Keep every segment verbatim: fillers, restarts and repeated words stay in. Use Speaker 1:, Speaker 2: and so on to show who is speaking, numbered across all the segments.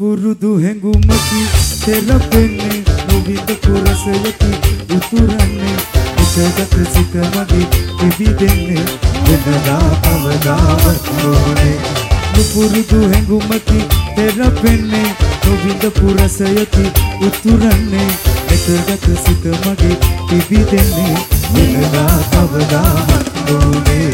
Speaker 1: නුපුරුදු හැඟුමකි තෙරපෙන්නේ නොවිඳ කුරසයකි උතුරන්නේ එකගත සිත මගේ පිබිදෙන්නේ වෙනදා කවදාවත් නොනේ නුපුරුදු හැඟුමකි තෙරපෙන්නේ නොවිඳ කුරසයකි උතුරන්නේ එකගත සිත මගේ පිබිදෙන්නේ වෙනදා කවදාවත් නොනේ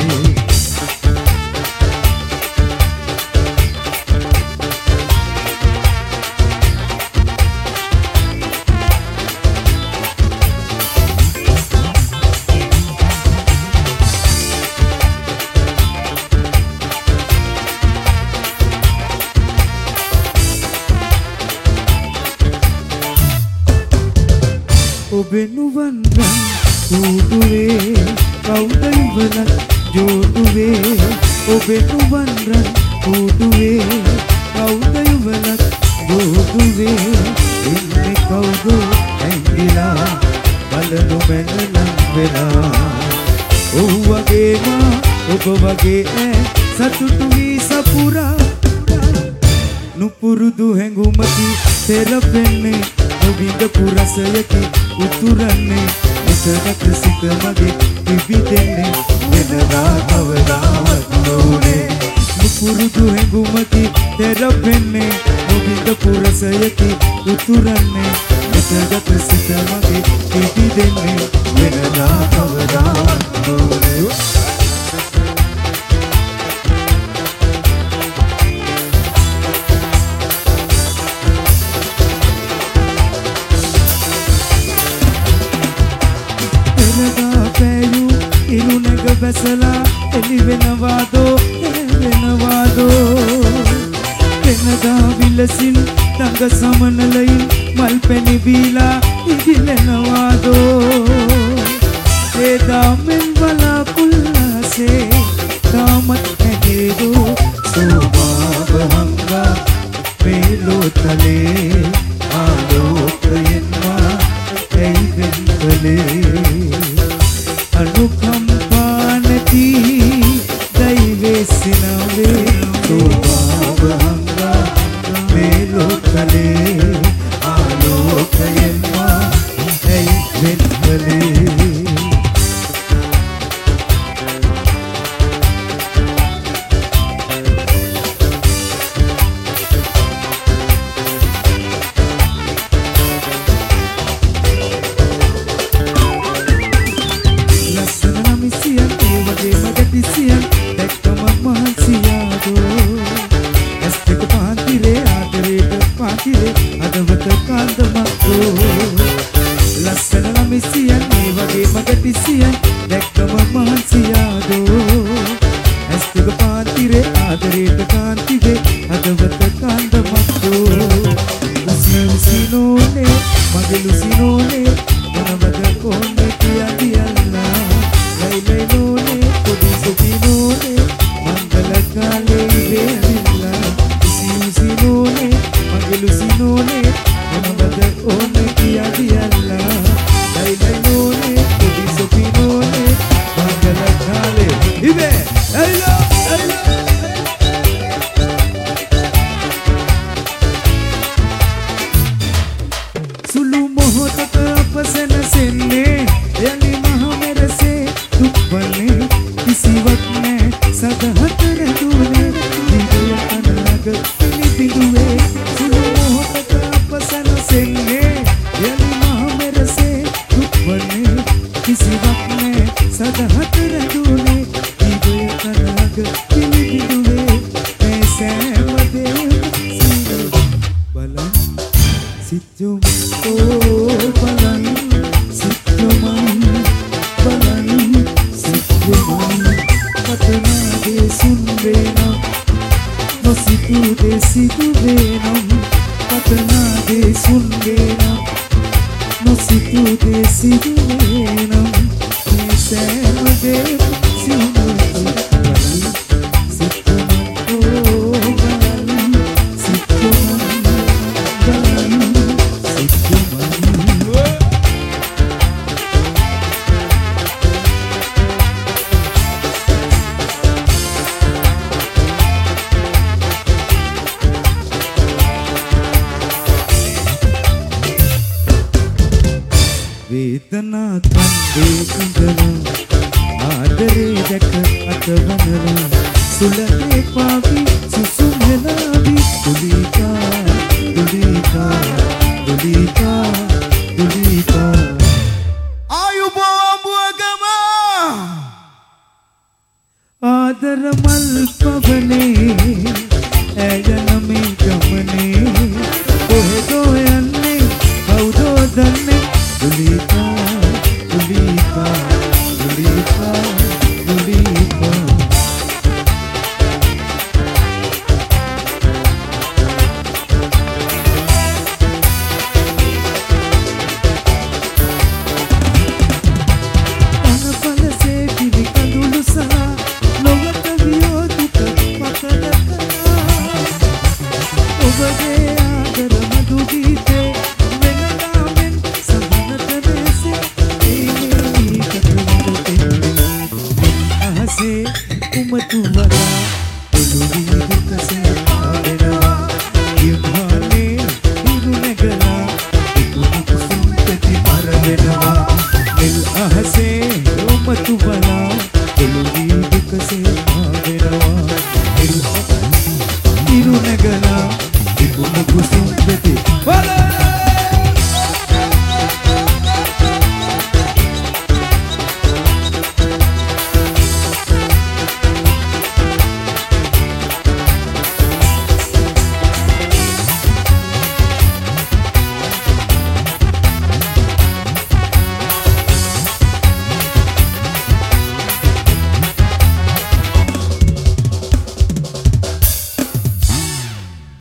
Speaker 1: ඔබෙනුවන් රන් කූඩුවේ කවුද ඉවලක් ජෝඩුවේ ඔබෙනුවන් රන් කූඩුවේ කවුද ඉවලක් ජෝඩුවේ ඉන්නේ කවුද ඇඟිලා බලනු මැනනම් වෙලා ඔව් වගේම ඔබ වගේ ඈ සතුටු වී සපුරා නුපුරුදු හැඟුමකි තෙරපෙන්නේ නොවිඳ කුරසයකි උතුරන්නේ එකගත සිත මගේ පිබිදෙන්නේ වෙනදා කවදාවත් නොනේ නුපුරුදු හැඟුමකි තෙරපෙන්නේ නොවිඳ කුරසයකි උතුරන්නේ එකගත සිත මගේ පිබිදෙන්නේ වෙනදා කවදාවත් නොනේ බැසලා එලි වෙනවාදෝ වෙනවාදෝ වෙනදා විලසින් ළඟ සමනලයින් මල් පැණි බීලා ඉදිලෙනවාදෝ එදා මෙන් බලාකුල්ලාසේ තාමත් නැගේදෝ සෝමාව හංගා මේලෝතලේ ආලෝකයෙන්මා ඇයි වෙන්කලේ අනුකම්පා දෛවේසිනවේ සෝභාව හංගා මේලෝකලේ ආලෝකයෙන්මා ඇයි වෙන්කලේ හිතනා කන්දේ ඉඳලා ආදරේ දැක අතවනලා සුලගේ පාවි සුසුමෙලාවි දුලිකා දුලිකා දුලිකා දුලිකා
Speaker 2: ආයුබෝවගම
Speaker 1: ආදර මල් පවනේ ඇයන මේ ගමනේ කොහෙදෝ යන